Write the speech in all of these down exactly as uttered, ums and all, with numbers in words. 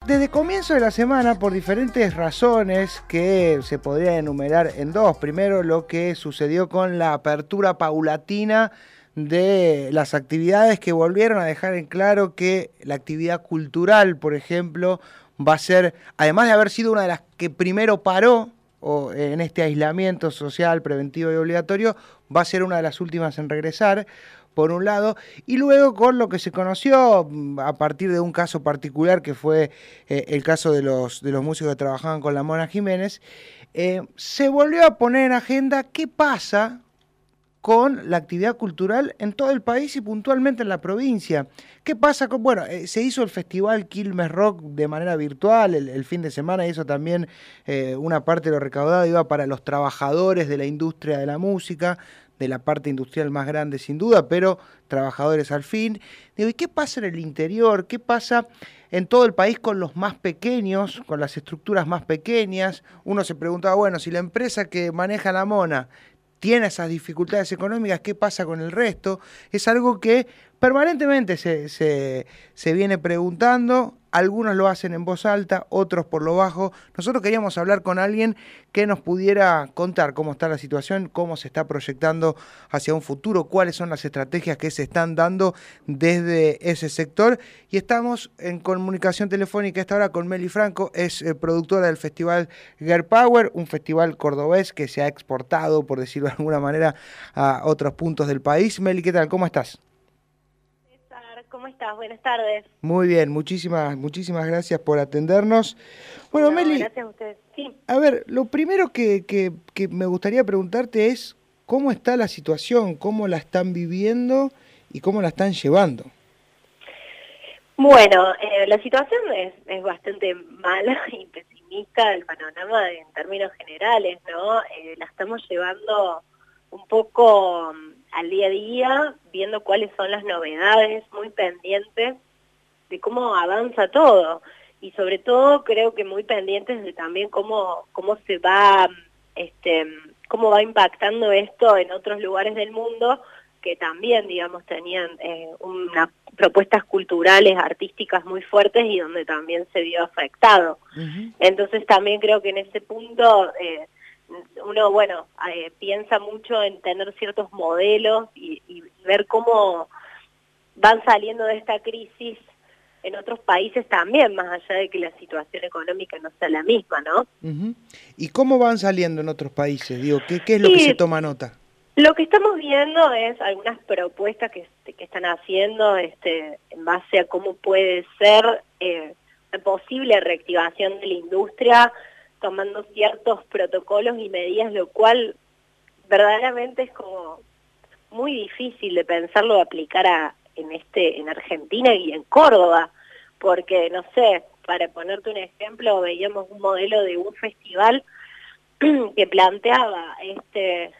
desde comienzo de la semana, por diferentes razones que se podrían enumerar en dos. Primero, lo que sucedió con la apertura paulatina de las actividades que volvieron a dejar en claro que la actividad cultural, por ejemplo, va a ser, además de haber sido una de las que primero paró o en este aislamiento social, preventivo y obligatorio, va a ser una de las últimas en regresar, por un lado, y luego con lo que se conoció a partir de un caso particular que fue eh, el caso de los, de los músicos que trabajaban con la Mona Jiménez, eh, se volvió a poner en agenda qué pasa con la actividad cultural en todo el país y puntualmente en la provincia. ¿Qué pasa con...? Bueno, eh, se hizo el festival Quilmes Rock de manera virtual el, el fin de semana, y eso también, eh, una parte de lo recaudado iba para los trabajadores de la industria de la música, de la parte industrial más grande sin duda, pero trabajadores al fin. Digo, ¿y qué pasa en el interior? ¿Qué pasa en todo el país con los más pequeños, con las estructuras más pequeñas? Uno se preguntaba, bueno, si la empresa que maneja la Mona tiene esas dificultades económicas, ¿qué pasa con el resto? Es algo que permanentemente se, se, se viene preguntando. Algunos lo hacen en voz alta, otros por lo bajo. Nosotros queríamos hablar con alguien que nos pudiera contar cómo está la situación, cómo se está proyectando hacia un futuro, cuáles son las estrategias que se están dando desde ese sector. Y estamos en comunicación telefónica a esta hora con Meli Franco, es eh, productora del festival Girl Power, un festival cordobés que se ha exportado, por decirlo de alguna manera, a otros puntos del país. Meli, ¿qué tal? ¿Cómo estás? ¿Cómo estás? Buenas tardes. Muy bien, muchísimas, muchísimas gracias por atendernos. Bueno, no, Meli, gracias a ustedes. Sí. A ver, lo primero que, que, que me gustaría preguntarte es cómo está la situación, cómo la están viviendo y cómo la están llevando. Bueno, eh, la situación es, es bastante mala y pesimista, el panorama en términos generales, ¿no? Eh, la estamos llevando un poco al día a día, viendo cuáles son las novedades, muy pendientes de cómo avanza todo, y sobre todo creo que muy pendientes de también cómo, cómo se va, este, cómo va impactando esto en otros lugares del mundo que también, digamos, tenían eh, unas propuestas culturales, artísticas muy fuertes y donde también se vio afectado. Uh-huh. Entonces también creo que en ese punto eh, uno, bueno, eh, piensa mucho en tener ciertos modelos y, y ver cómo van saliendo de esta crisis en otros países también, más allá de que la situación económica no sea la misma, ¿no? Uh-huh. ¿Y cómo van saliendo en otros países? Digo, ¿qué, qué es lo y que se toma nota? Lo que estamos viendo es algunas propuestas que, que están haciendo este, en base a cómo puede ser eh, una posible reactivación de la industria, tomando ciertos protocolos y medidas, lo cual verdaderamente es como muy difícil de pensarlo, de aplicar a, en, este, en Argentina y en Córdoba, porque, no sé, para ponerte un ejemplo, veíamos un modelo de un festival que planteaba este...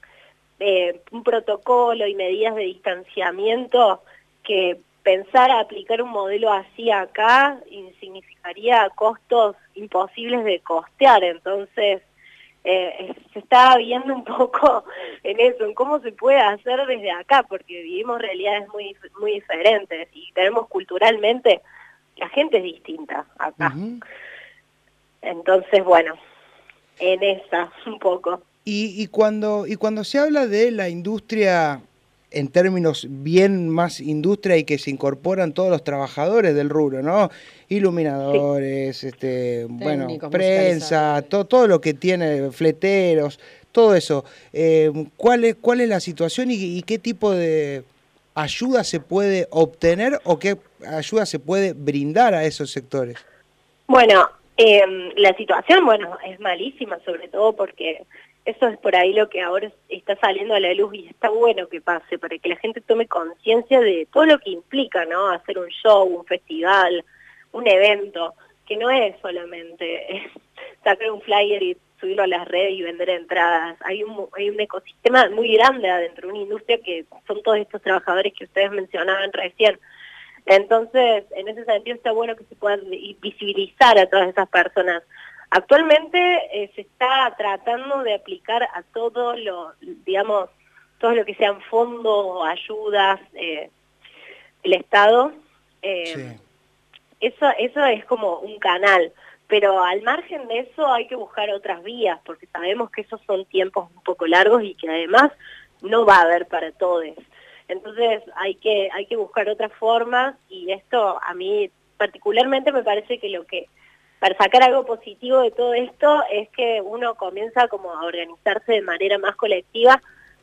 Eh, un protocolo y medidas de distanciamiento que pensar a aplicar un modelo así acá significaría costos imposibles de costear. Entonces eh, se está viendo un poco en eso, en cómo se puede hacer desde acá, porque vivimos realidades muy, muy diferentes y tenemos culturalmente, la gente es distinta acá. Uh-huh. Entonces, bueno, en esa un poco. Y, y, cuando, y cuando se habla de la industria, en términos bien más industria y que se incorporan todos los trabajadores del rubro, ¿no? Iluminadores, sí. este, bueno, prensa, to, todo lo que tiene, fleteros, todo eso. Eh, ¿cuál es, cuál es la situación y, y qué tipo de ayuda se puede obtener o qué ayuda se puede brindar a esos sectores? Bueno, eh, la situación, bueno, es malísima, sobre todo porque eso es por ahí lo que ahora está saliendo a la luz y está bueno que pase, para que la gente tome conciencia de todo lo que implica, ¿no? Hacer un show, un festival, un evento, que no es solamente sacar un flyer y subirlo a las redes y vender entradas. Hay un, hay un ecosistema muy grande adentro, una industria que son todos estos trabajadores que ustedes mencionaban recién. Entonces, en ese sentido está bueno que se puedan visibilizar a todas esas personas. Actualmente eh, se está tratando de aplicar a todo lo, digamos, todo lo que sean fondos, ayudas, eh, el Estado, eh, sí. eso, eso es como un canal, pero al margen de eso hay que buscar otras vías, porque sabemos que esos son tiempos un poco largos y que además no va a haber para todos. Entonces hay que, hay que buscar otras formas, y esto a mí particularmente me parece que lo que, para sacar algo positivo de todo esto, es que uno comienza como a organizarse de manera más colectiva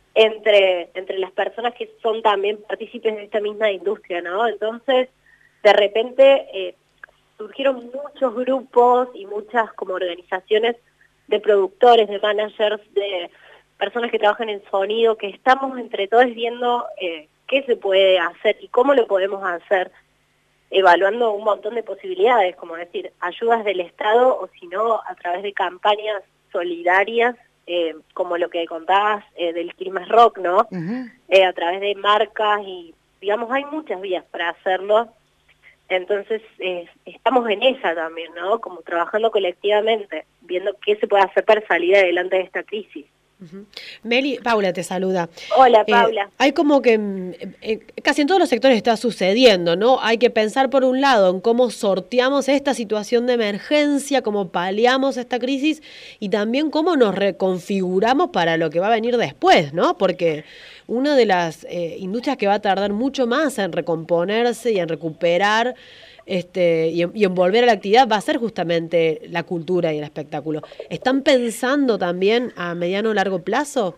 entre, entre las personas que son también partícipes de esta misma industria, ¿no? Entonces, de repente eh, surgieron muchos grupos y muchas como organizaciones de productores, de managers, de personas que trabajan en sonido, que estamos entre todos viendo eh, qué se puede hacer y cómo lo podemos hacer, evaluando un montón de posibilidades, como decir, ayudas del Estado, o si no, a través de campañas solidarias, eh, como lo que contabas eh, del Quilmes Rock, ¿no? Uh-huh. eh, a través de marcas y, digamos, hay muchas vías para hacerlo. Entonces, eh, estamos en esa también, ¿no? Como trabajando colectivamente, viendo qué se puede hacer para salir adelante de esta crisis. Uh-huh. Meli, Paula te saluda. Hola, Paula. Eh, hay como que eh, casi en todos los sectores está sucediendo, ¿no? Hay que pensar por un lado en cómo sorteamos esta situación de emergencia, cómo paliamos esta crisis y también cómo nos reconfiguramos para lo que va a venir después, ¿no? Porque una de las eh, industrias que va a tardar mucho más en recomponerse y en recuperar Este, y, y en volver a la actividad va a ser justamente la cultura y el espectáculo. ¿Están pensando también a mediano o largo plazo?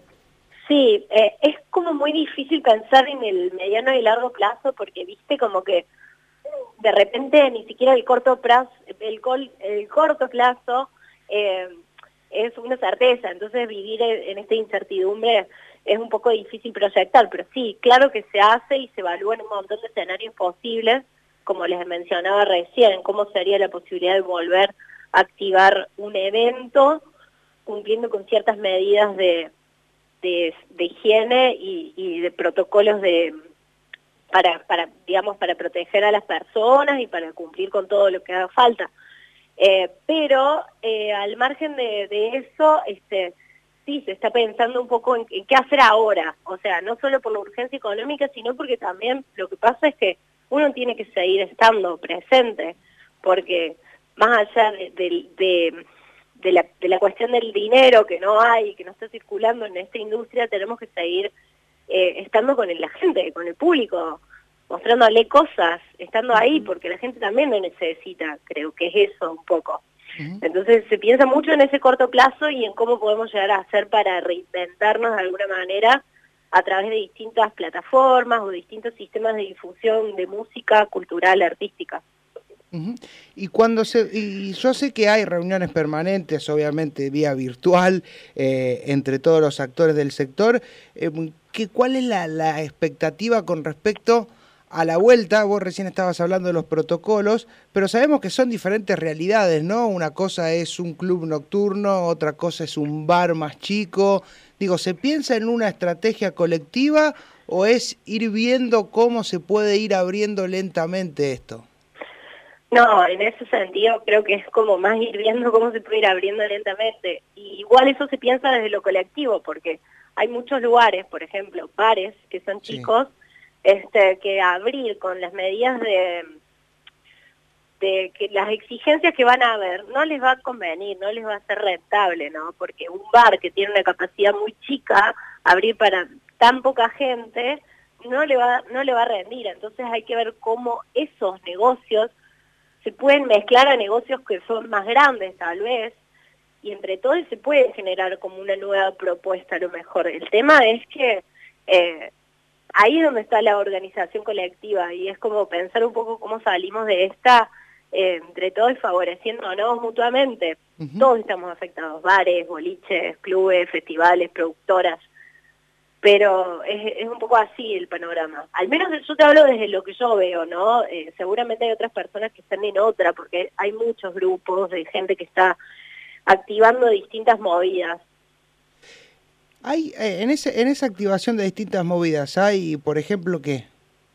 Sí, eh, es como muy difícil pensar en el mediano y largo plazo, porque viste como que de repente ni siquiera el corto plazo, el, col, el corto plazo eh, es una certeza. Entonces vivir en esta incertidumbre es un poco difícil proyectar, pero sí, claro que se hace y se evalúan un montón de escenarios posibles, como les mencionaba recién, cómo sería la posibilidad de volver a activar un evento cumpliendo con ciertas medidas de, de, de higiene y, y de protocolos de para, para, digamos, para proteger a las personas y para cumplir con todo lo que haga falta. Eh, pero eh, al margen de, de eso, este, sí, se está pensando un poco en, en qué hacer ahora. O sea, no solo por la urgencia económica, sino porque también lo que pasa es que uno tiene que seguir estando presente, porque más allá de, de, de, de, la, de la cuestión del dinero que no hay, que no está circulando en esta industria, tenemos que seguir eh, estando con la gente, con el público, mostrándole cosas, estando ahí, porque la gente también lo necesita, creo que es eso un poco. Uh-huh. Entonces se piensa mucho en ese corto plazo y en cómo podemos llegar a hacer para reinventarnos de alguna manera, a través de distintas plataformas o distintos sistemas de difusión de música cultural, artística. Uh-huh. Y cuando se y yo sé que hay reuniones permanentes, obviamente vía virtual, eh, entre todos los actores del sector, eh, que, ¿cuál es la, la expectativa con respecto a la vuelta? Vos recién estabas hablando de los protocolos, pero sabemos que son diferentes realidades, ¿no? Una cosa es un club nocturno, otra cosa es un bar más chico. Digo, ¿se piensa en una estrategia colectiva o es ir viendo cómo se puede ir abriendo lentamente esto? No, en ese sentido creo que es como más ir viendo cómo se puede ir abriendo lentamente. Y igual eso se piensa desde lo colectivo, porque hay muchos lugares, por ejemplo, bares que son chicos, sí. este, que abrir con las medidas de... de que las exigencias que van a haber no les va a convenir, no les va a ser rentable, ¿no? Porque un bar que tiene una capacidad muy chica, abrir para tan poca gente, no le va, no le va a rendir. Entonces hay que ver cómo esos negocios se pueden mezclar a negocios que son más grandes, tal vez, y entre todos se puede generar como una nueva propuesta a lo mejor. El tema es que eh, ahí es donde está la organización colectiva, y es como pensar un poco cómo salimos de esta... Eh, entre todos favoreciéndonos mutuamente. Uh-huh. Todos estamos afectados, bares, boliches, clubes, festivales, productoras, pero es, es un poco así el panorama. Al menos yo te hablo desde lo que yo veo, ¿no? Eh, seguramente hay otras personas que están en otra, porque hay muchos grupos de gente que está activando distintas movidas. Hay eh, en, ese, en esa activación de distintas movidas, hay, por ejemplo, ¿qué?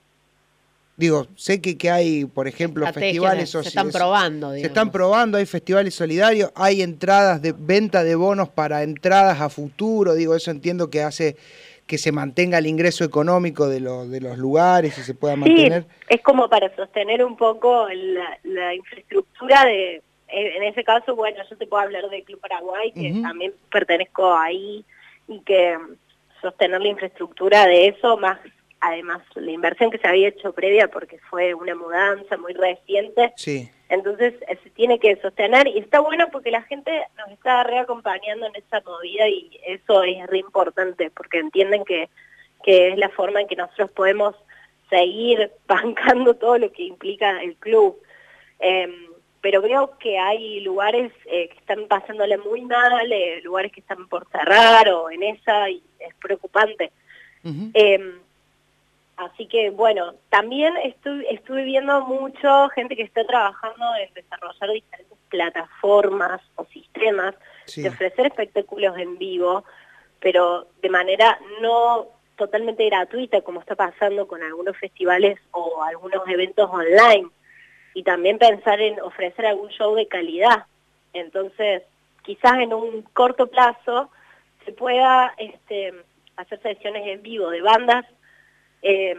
Digo, sé que, que hay, por ejemplo, festivales... Se, se están probando, digamos. Se están probando, hay festivales solidarios, hay entradas de venta de bonos para entradas a futuro, digo, eso entiendo que hace que se mantenga el ingreso económico de, lo, de los lugares y se pueda mantener. Sí, es como para sostener un poco la, la infraestructura de, en ese caso, bueno, yo te puedo hablar del Club Paraguay, que uh-huh. también pertenezco ahí, y que sostener la infraestructura de eso, más además la inversión que se había hecho previa, porque fue una mudanza muy reciente, sí. Entonces eh, se tiene que sostener, y está bueno porque la gente nos está reacompañando en esa movida, y eso es re importante, porque entienden que, que es la forma en que nosotros podemos seguir bancando todo lo que implica el club. Eh, pero veo que hay lugares eh, que están pasándole muy mal, eh, lugares que están por cerrar o en esa, y es preocupante. Uh-huh. eh, Así que, bueno, también estuve, estuve viendo mucho gente que está trabajando en desarrollar diferentes plataformas o sistemas sí. de ofrecer espectáculos en vivo, pero de manera no totalmente gratuita, como está pasando con algunos festivales o algunos eventos online. Y también pensar en ofrecer algún show de calidad. Entonces, quizás en un corto plazo se pueda este, hacer sesiones en vivo de bandas Eh,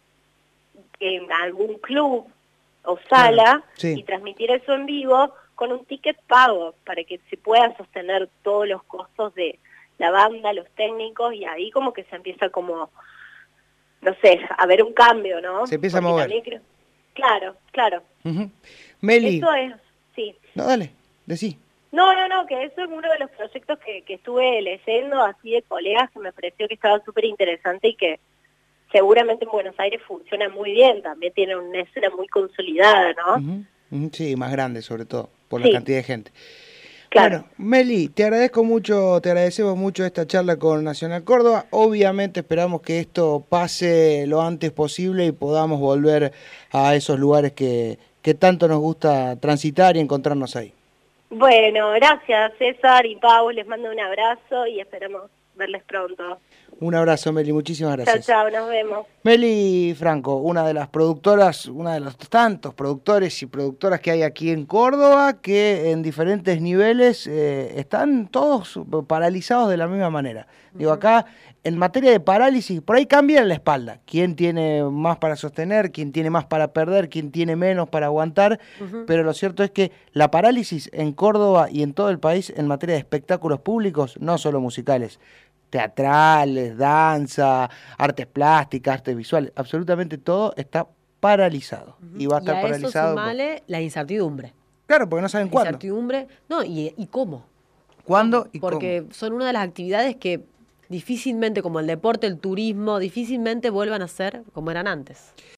en algún club o sala, claro, sí. y transmitir eso en vivo con un ticket pago para que se puedan sostener todos los costos de la banda, los técnicos, y ahí como que se empieza como, no sé, a ver un cambio, ¿no? Se empieza Porque a mover. Creo... Claro, claro. Uh-huh. Meli. Eso es, sí. No, dale, decí. No, no, no, que eso es uno de los proyectos que, que estuve leyendo así de colegas, que me pareció que estaba súper interesante y que seguramente en Buenos Aires funciona muy bien, también tiene una escena muy consolidada, ¿no? Uh-huh. Uh-huh. Sí, más grande sobre todo, por sí. la cantidad de gente. Claro. Bueno, Meli, te agradezco mucho, te agradecemos mucho esta charla con Nacional Córdoba. Obviamente esperamos que esto pase lo antes posible y podamos volver a esos lugares que, que tanto nos gusta transitar y encontrarnos ahí. Bueno, gracias César y Pau, les mando un abrazo y esperamos verles pronto. Un abrazo, Meli, muchísimas gracias. Chao, chao, nos vemos. Meli Franco, una de las productoras, una de los tantos productores y productoras que hay aquí en Córdoba, que en diferentes niveles eh, están todos paralizados de la misma manera. Uh-huh. Digo, acá, en materia de parálisis, por ahí cambia en la espalda. ¿Quién tiene más para sostener? ¿Quién tiene más para perder? ¿Quién tiene menos para aguantar? Uh-huh. Pero lo cierto es que la parálisis en Córdoba y en todo el país en materia de espectáculos públicos, no solo musicales, teatrales, danza, artes plásticas, artes visuales, absolutamente todo está paralizado. Uh-huh. Y va a estar y a paralizado. Eso sumale por... la incertidumbre. Claro, porque no saben la cuándo. Incertidumbre, no, y, y cómo. ¿Cuándo y Porque cómo? Son una de las actividades que difícilmente, como el deporte, el turismo, difícilmente vuelvan a ser como eran antes.